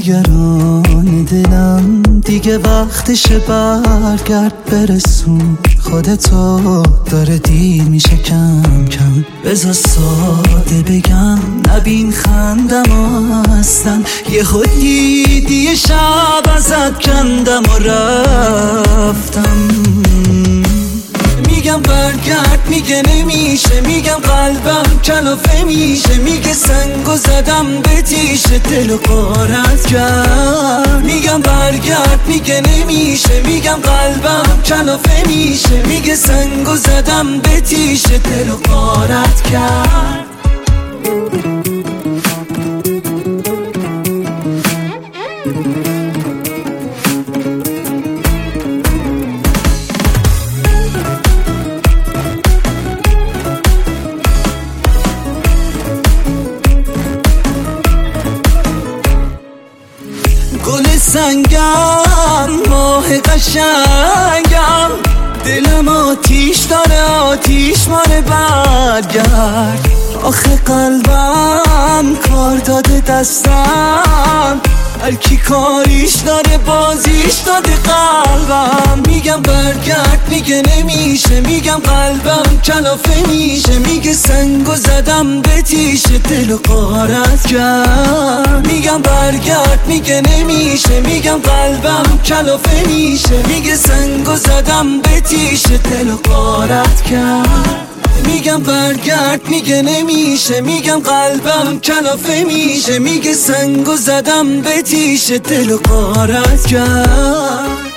نگران دلم، دیگه وقتشه برگرد برسون خودتو، داره دیر میشه کم کم. بذار ساده بگم نبین خندم هستن، یه دیدی شب ازت کندم و رفتم. میگم برگرد میگه نمیشه، میگم قلبم کلافه میشه، میگه سنگو زدم به تیشه دلو غارت کرد. میگم برگرد میگه نمیشه، میگم قلبم کلافه میشه، میگه سنگو زدم به تیشه دلو غارت کرد. گل سنگم ماه قشنگم، دلم آتیش داره آتیش ماره برگرد. آخه قلبم کار داده دستم، هر کی کاریش داره بازیش داده قلبم. میگم برگرد میگه نمیشه، میگم قلبم کلافه میشه، میگه سنگو زدم به تیشه دلو غارت کرد. میگم برگرد میگه نمیشه، میگم قلبم کلافه میشه، میگه سنگو زدم به تیشه دلو غارت کرد. میگم برگرد میگه نمیشه، میگم قلبم کلافه میشه، میگه سنگو زدم به تیشه دلو غارت کرد.